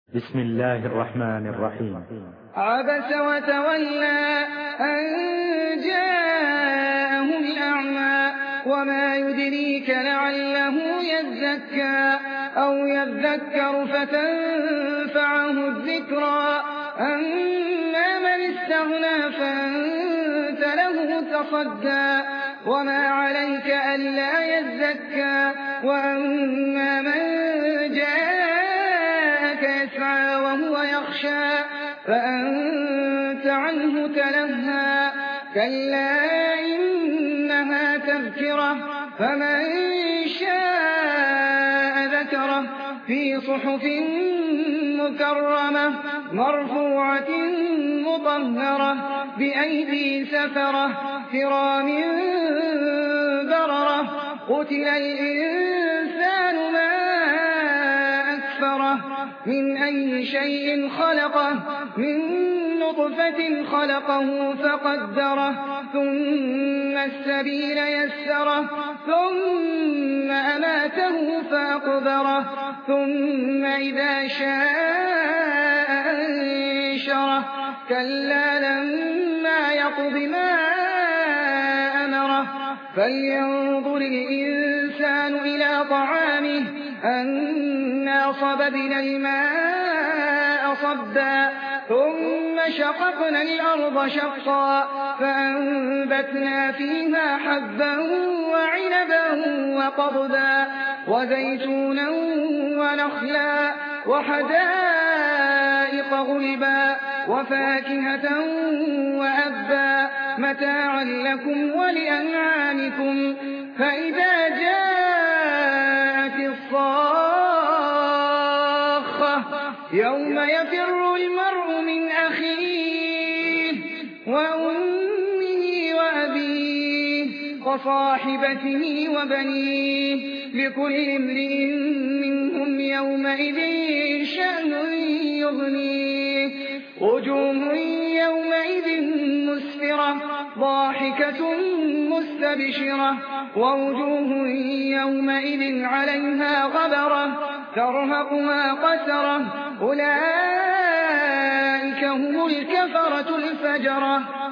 بسم الله الرحمن الرحيم. عبس وتولى أن جاءه الأعمى وما يدريك لعله يزكى أو يذكر فتنفعه الذكرى أما من استغنى فأنت له تصدى وما عليك ألا يزكى وأما من جاءك يسعى وهو يخشى فأنت عنه تلهى كلا إنها تذكرة فمن شاء ذكره في صحف مكرمة مرفوعة مطهرة بأيدي سفرة كرام بررة قتل الإنسان ما أكفره من أي شيء خلقه من نطفة خلقه فقدره ثم السبيل يسره ثم أماته فأقبره ثم إذا شاء أنشره كلا لما يقض ما أمره فلينظر الإنسان إلى طعامه أنا صببنا الماء صبا ثم شققنا الأرض شقا فأنبتنا فيها حبا وعنبا وقضبا وزيتونا ونخلا وحدائق غلبا وفاكهة وأبا متاعا لكم ولأنعامكم فإذا جاءت الصاخة يوم يفر المرء من أخيه وأمه وأبيه وصاحبته وبنيه لكل امرئ منهم يومئذ شأن يغنيه وجوه يومئذ مسفرة ضاحكة مستبشرة ووجوه يومئذ عليها غبرة ترهقها قسرة أولئك هم الكفرة الفجرة.